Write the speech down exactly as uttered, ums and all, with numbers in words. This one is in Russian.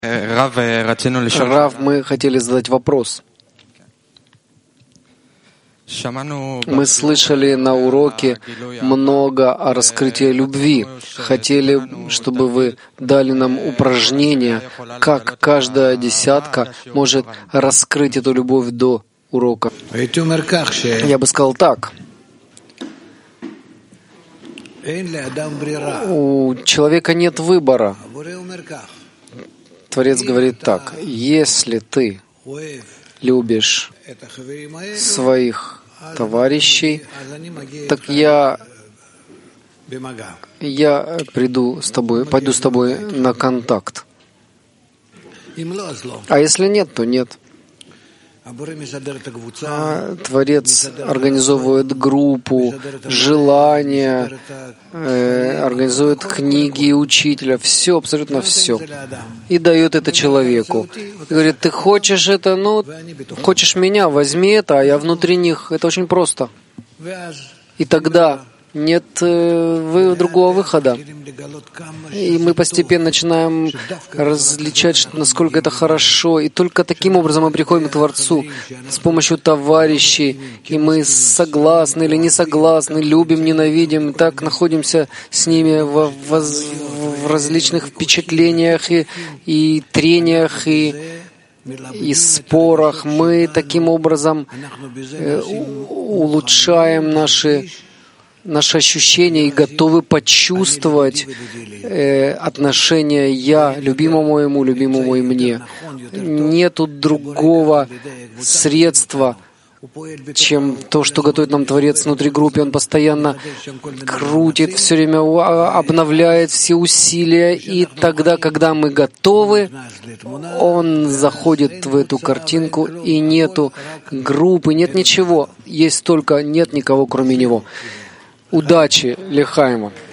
Рав, мы хотели задать вопрос. Мы слышали на уроке много о раскрытии любви. Хотели, чтобы вы дали нам упражнение, как каждая десятка может раскрыть эту любовь до урока. Я бы сказал так. У человека нет выбора. Творец говорит так: если ты любишь своих товарищей, так я, я приду с тобой, пойду с тобой на контакт. А если нет, то нет. А Творец организовывает группу, желания, э, организует книги и учителя, все, абсолютно все. И дает это человеку. И говорит: ты хочешь это, ну, хочешь меня, возьми это, а я внутри них. Это очень просто. И тогда нет э, другого выхода. И мы постепенно начинаем различать, что, насколько это хорошо. И только таким образом мы приходим к Творцу, с помощью товарищей. И мы согласны или не согласны, любим, ненавидим. И так находимся с ними в, в, в различных впечатлениях и, и трениях, и, и спорах. Мы таким образом э, улучшаем наши наши ощущения и готовы почувствовать э, отношение «я» любимому ему, любимому и мне. Нету другого средства, чем то, что готовит нам Творец внутри группы. Он постоянно крутит, все время обновляет все усилия. И тогда, когда мы готовы, Он заходит в эту картинку, и нету группы, нет ничего. Есть только нет никого, кроме Него. Удачи, Лехайма!